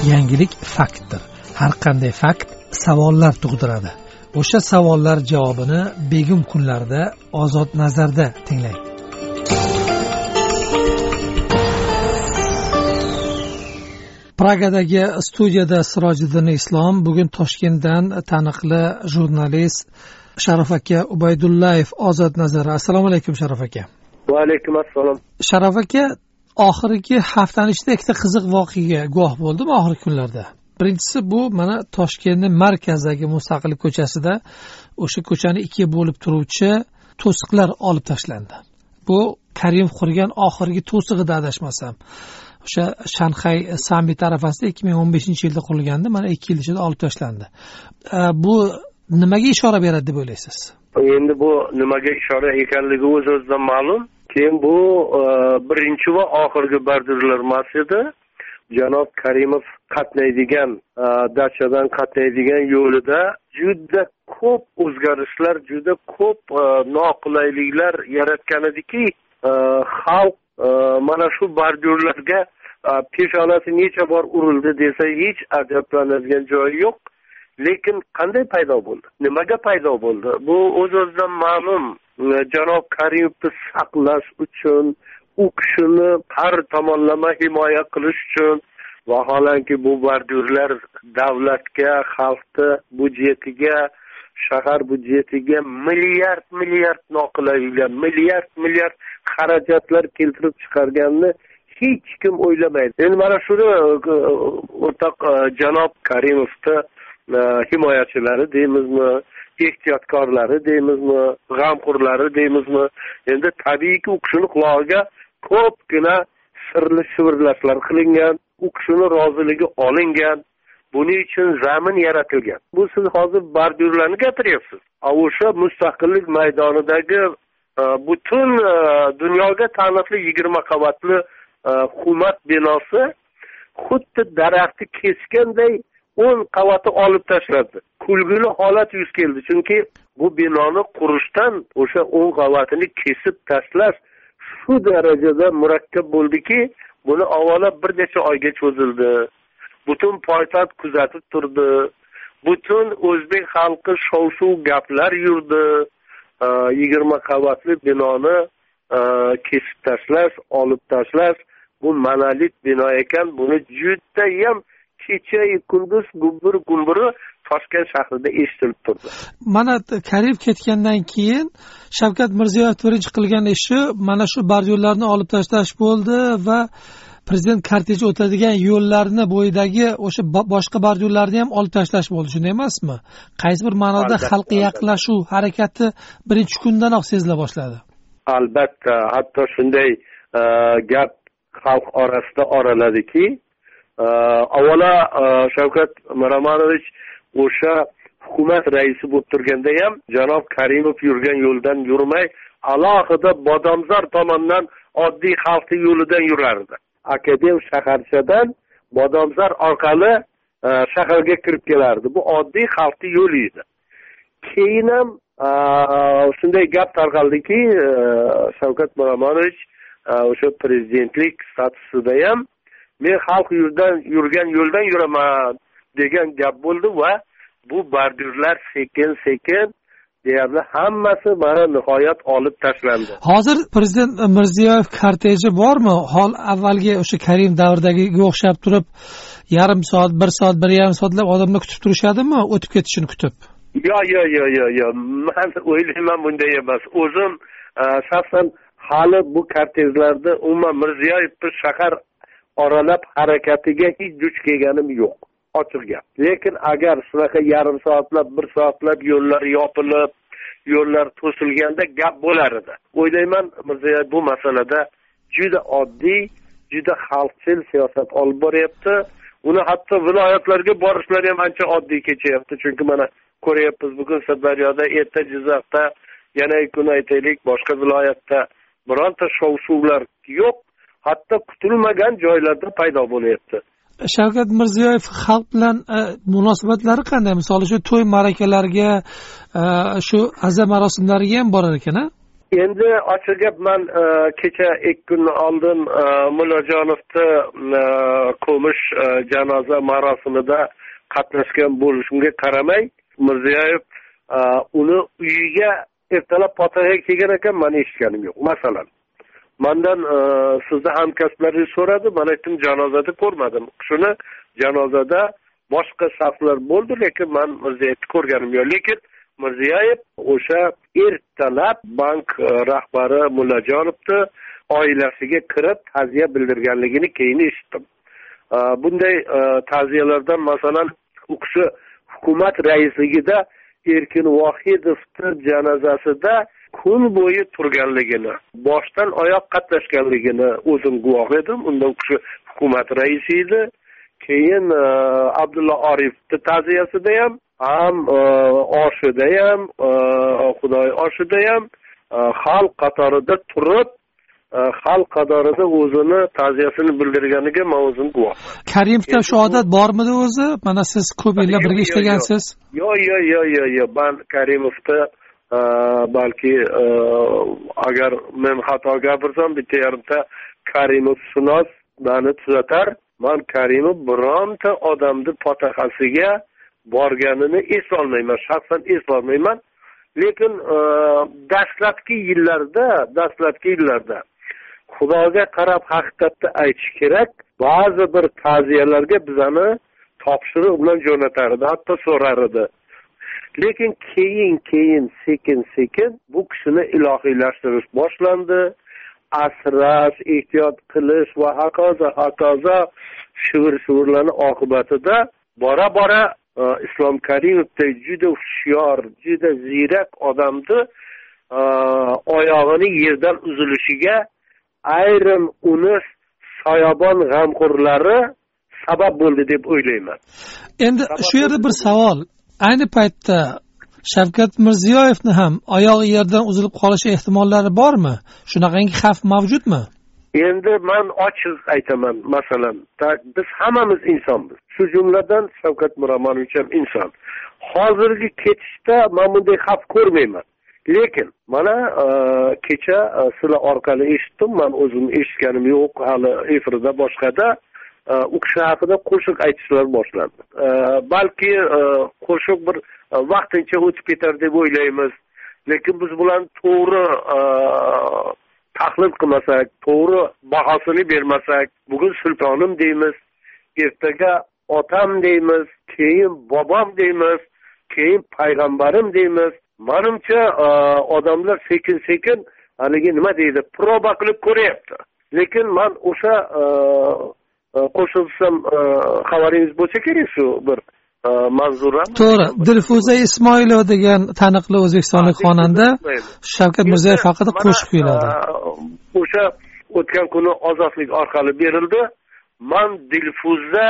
Yangilik faktdir. Har qanday fakt savollar tug'diradi. O'sha savollar javobini begum kunlarda Ozod nazarda tinglang. Pragadagi studiyada Sirojiddin Islom, bugun Toshkentdan taniqli jurnalist Sharof aka Ubaydullayev Ozod nazari. Assalomu alaykum Sharof aka. Va alaykum assalom. Sharof aka, oxirgi haftaning ichida ikkita qiziq voqeaga guvoh bo'ldim oxirgi kunlarda. Birinchisi bu mana Toshkentning markazidagi Mustaqillik ko'chasida o'sha ko'chani ikkiga bo'lib turuvchi to'siqlar olib tashlandi. Bu Karimov qurgan oxirgi to'sig'ida adashmasam. O'sha Shanxay sammit arafasida 2015-yilda qurilganda mana 2 yil ichida olib tashlandi. Bu nimaga ishora beradi deb o'ylaysiz? Endi bu nimaga ishora ekanligi o'z-o'zidan ma'lum. Keyin bu birinchi va oxirgi bordurlar emas edi. Janob Karimov qatnaydigan, dachadan qatnaydigan yo'lida juda ko'p o'zgarishlar, juda ko'p noqulayliklar yaratgan ediki, xalq mana shu bordurlarga peshonasi necha bor urildi desa hech ajablanadigan joyi yo'q. Lekin qanday paydo bo'ldi? Nimaga paydo bo'ldi? Bu o'z-o'zidan ma'lum. Janob Karimovni saqlash uchun, u kishini har tomonlama himoya qilish uchun, vaholanki bu bordurlar davlatga, xalqni budjetiga, shahar budjetiga milliard noqulayliklar, milliard xarajatlar keltirib chiqarganini hech kim o'ylamaydi. Endi mana shuni o'rtoq janob Karimovni himoyachilari deymizmi, ehtiyotkorlari deymizmi, g'amxo'rlari deymizmi, endi tabiiyki u kishini qulog'iga ko'pgina sirli shivirlashlar qilingan, u kishini roziligi olingan, buning uchun zamin yaratilgan. Bu siz hozir bordurlarni gapiryapsiz. O'sha Mustaqillik maydonidagi butun dunyoga taniqli 20 qavatli hukumat binosi xuddi daraxtni kesganday 10 qavati olib tashladi. Kulgili holat yuz keldi, chunki bu binoni qurishdan o'sha 10 qavatini kesib tashlash shu darajada murakkab bo'ldiki, buni avvalo bir necha oyga cho'zildi. Butun poytaxt kuzatib turdi. Butun o'zbek xalqi shov-shuv gaplar yurdi. 20 qavatli binoni kesib tashlash, olib tashlash, bu monolit bino ekan. Buni judayam kecha-yu kunduz gumburi Toshkent shahrida eshitilib turdi. Mana Karimov ketgandan keyin Shavkat Mirziyoyev birinchi qilgan ishi mana shu bordurlarni olib tashlash bo'ldi va prezident korteji o'tadigan yo'llarni bo'yidagi o'sha boshqa bordurlarni ham olib tashlash bo'ldi, shunday emasmi? Qaysi bir ma'noda xalqqa yaqinlashuv harakati birinchi kundanoq sezila boshladi. Albatta, hatto shunday gap xalq orasida oraladiki, avvalo Shavkat Miromonovich o'sha hukumat raisi bo'lib turganda ham janob Karimov yurgan yo'ldan yurmay, alohida Bodomzor tomonidan oddiy xalqning yo'lidan yurardi. Akadem shaharchadan Bodomzor orqali shaharga kirib kelardi. Bu oddiy xalqning yo'li edi. Keyin ham shunday gap tarqaldiki, Shavkat Miromonovich o'sha prezidentlik statusida ham men xalq yurgan yo'ldan yuraman degan gap bo'ldi va bu bordurlar sekin deyarli hammasi mana nihoyat olib tashlandi. Hozir prezident Mirziyoyev korteji bormi? Hol avvalgi o'sha Karim davridagiga o'xshab turib, yarim soat, 1 soat, 1,5 soatlab odamlar kutib turishadimi, o'tib ketishini kutib? Yo'q. Men o'ylayman bunday emas. O'zim shaxsan hali bu kortejlarda umuman Mirziyoyevning shahar oralab harakatiga hech duch kelganim yo'q. Ochiq gap. Lekin agar shunaqa yarim soatlab, 1 soatlab yo'llar yopilib, yo'llar to'silganda gap bo'lar edi. O'ylayman, Mirziyoyev bu masalada juda oddiy, juda xalqchil siyosat olib boryapti. Uni hatto viloyatlarga borishlari ham ancha oddiy kechyapti. Chunki mana ko'ryapmiz, bugun Sirdaryoda, erta Jizzaxda, yana kun aytaylik, boshqa viloyatda bironta shov-shuvlar yo'q. Hatto kutilmagan joylarda paydo bo'lyapti. Shavkat Mirziyoyev xalq bilan munosabatlari qanday? Misol shu to'y ma'rakalarga, shu aza marosimlariga ham borar ekan-a? endi ochiq gap, man kecha 2 kun oldin Mullajonovni ko'mish janoza marosimida qatnashgan bo'lishimga qaramay, Mirziyoyev uni uyiga ertalab potaga kelgan ekan, men eshitganim yo'q. Masalan, mendan sizni hamkasblaringiz so'radi, men aytdim janozada ko'rmadim. Shuni janozada boshqa shaxslar bo'ldi, lekin men Mirziyoyevni ko'rganim yo'q. Lekin Mirziyoyev o'sha ertalab bank rahbari Mullajonovni oilasiga kirib ta'ziya bildirganligini keyin eshitdim. Bunday ta'ziyalardan masalan u kishi hukumat raisligida Erkin Vohidovning janozasida kun bo'yi turganligini, boshdan oyoq qatnashganligini o'zim guvoh edim. Unda u kishi hukumat raisi edi. Keyin Abdulla Orifning ta'ziyasida ham oshida ham, Xudoy oshida ham xalq qatorida turib, xalq qatorida o'zini ta'ziyasini bildirganiga men o'zim guvoh. Karimovda shu odat bormidi o'zi? Mana siz ko'p yillar birga ishlagansiz. Yo'q. Ben Karimovda balki agar men xato gapirsam, bitta yarimta Karimov shunos meni tuzatar. Men Karimov bironta odamni potaqasiga borganini eslolmayman, shaxsan eslolmayman. Lekin dastlabki yillarda Xudoga qarab haqiqatni aytish kerak. Ba'zi bir ta'ziyalarga bizani topshiriq bilan jo'natardi, hatto so'rar edi. Lekin keyin sekin bu kishini ilohiylashtirish boshlandi. Asrash, ehtiyot qilish va hokazo shivir-shivirlarning oqibatida bora Islom Karimovdek juda hushyor, juda ziyrak odamni oyog'ini yerdan uzilishiga ayrim uni soyabon g'amxo'rlari sabab bo'ldi deb o'ylayman. Endi shu yerda bir savol. Ayni paytda Shavkat Mirziyoyevni ham oyog'i yerdan uzilib qolishi ehtimollari bormi? Shunaqangi xavf mavjudmi? Endi men ochiq aytaman, masalan, biz hammamiz insonmiz. Shu jumladan Shavkat Miromonovich ham inson. Hozirgi ketishda men bunday xavf ko'rmayman. Lekin mana kecha sizlar orqali eshitdim, men o'zim eshitganim yo'q, hali efirda boshqada u kishi haqida qo'shiq aytishlar boshlandi. Balki qo'shiq bir vaqtincha o'tib ketar deb o'ylaymiz. Lekin biz bilan to'g'ri tahlil qilmasak, to'g'ri bahosini bermasak, bugun sultonim deymiz, ertaga otam deymiz, keyin bobom deymiz, keyin payg'ambarim deymiz. Menimcha odamlar sekin haligi nima deydi, proba qilib ko'ryapti. Lekin men o'sha qo'shilsam xabaringiz bo'lsa kerak shu bir manzura. To'g'ri, Dilfuza Ismoilova degan taniqli o'zbekistonlik xonanda Shavkat Mirziyoyev haqida qo'shiq kuyladi. O'sha o'tgan kuni Ozodlik orqali berildi. Men Dilfuza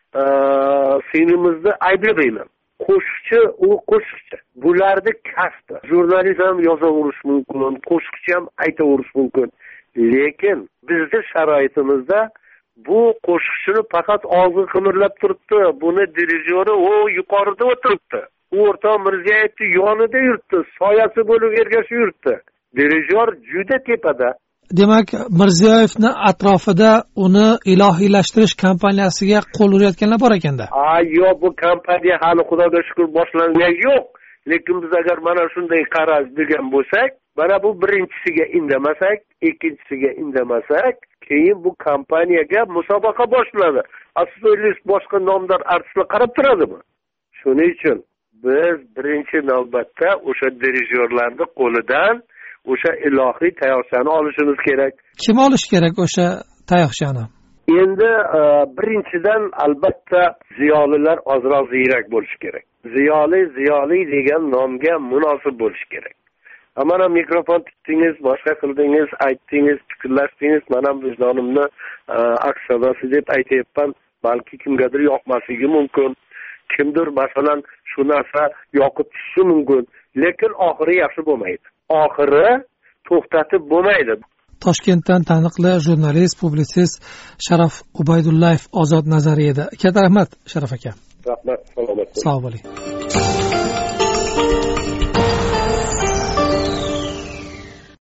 singlimizni ayblamayman. Qo'shiqchi u qo'shiqchi. Bularni kasbi. Jurnalist ham yozaverish mumkin, qo'shiqchi ham aytaverish mumkin. Lekin bizning sharoitimizda bu qo'shiqchini faqat og'zi qimirlab turibdi. Buni dirijori yuqorida o'tiribdi. U o'rtoq Mirziyoyevning yonida yuribdi, soyasi bo'lib ergashib yuribdi. Dirijor juda tepada. Demak, Mirziyoyevni atrofida uni ilohiylashtirish kampaniyasiga qo'l urayotganlar bor ekanda. Yo'q, bu kampaniya hali Xudoga shukr boshlangan yo'q. Lekin biz agar mana shunday qarash degan bo'lsak, mana bu birinchisiga indamasak, ikkinchisiga indamasak, keyin bu kampaniyaga musobaqa boshlanadi. Asosiy boshqa nomdor artistlar qarab turadimi? Shuning uchun biz birinchi navbatda o'sha dirijorlarning qo'lidan o'sha ilohiy tayoqchani olishimiz kerak. Kim olish kerak o'sha tayoqchani? Endi birinchidan albatta ziyolilar ozroq ziyrak bo'lishi kerak. Ziyoli degan nomga munosib bo'lish kerak. Mana mikrofon tutdingiz, boshqa qildingiz, aytdingiz, fikrlashdingiz, men ham vijdonimni aks sadosi deb aytayapman. Balki kimgadir yoqmasligi mumkin. Kimdir masalan shu narsa yoqib tushishi mumkin. Lekin oxiri yaxshi bo'lmaydi. Oxiri to'xtatib bo'lmaydi. Toshkentdan taniqli jurnalist, publitsist Sharaf Ubaydullayev Ozod nazariyada. Katta rahmat Sharaf aka. Rahmat, salomat bo'ling. Sog' bo'ling.